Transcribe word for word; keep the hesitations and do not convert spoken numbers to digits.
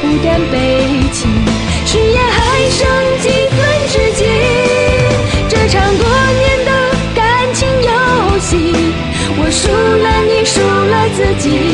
不敢悲情，誓言还剩几分知己。这场多年的感情游戏，我输了你，输了自己。